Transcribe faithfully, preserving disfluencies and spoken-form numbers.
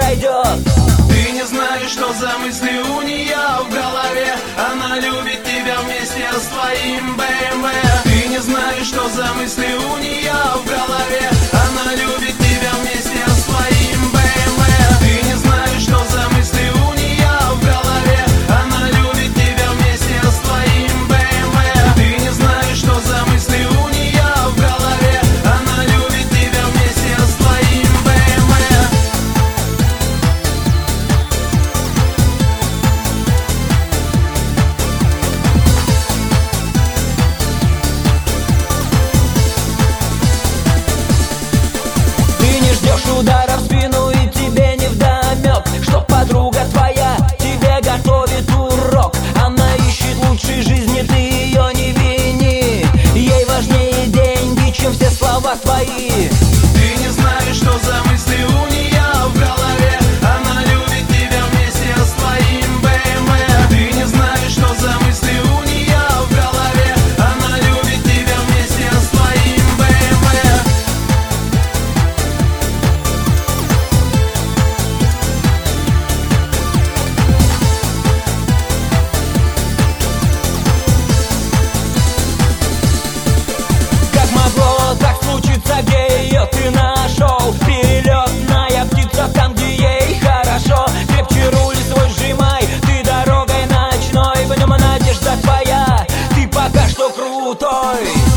пройдет. Ты не знаешь, что за мысли у нее в голове. Она любит тебя вместе с твоим бэ эм вэ. Ты не знаешь, что за мысли у нее в голове. Она любит тебя вместе с твоим бэ эм вэ. Ты не знаешь, что за мысли у нее в голове. Она любит тебя вместе с твоим бэ эм вэ. Ты не знаешь, что за мысли у нее в голове. Она любит тебя вместе с твоим бэ эм вэ. Удара в спину, и тебе невдомек, что подруга твоя тебе готовит урок. Она ищет лучшей жизни, ты ее не вини. Ей важнее деньги, чем все слова твои. Ты не знаешь, что за мысли у нее в голове. Она любит тебя вместе с твоим бэ эм вэ. Ты не знаешь, что за мысли у нее в голове. Она любит тебя вместе с твоим бэ эм вэ. Где ее ты нашел? Перелетная птица там, где ей хорошо. Крепче руль свой сжимай, ты дорогой ночной. В нем надежда твоя, ты пока что крутой.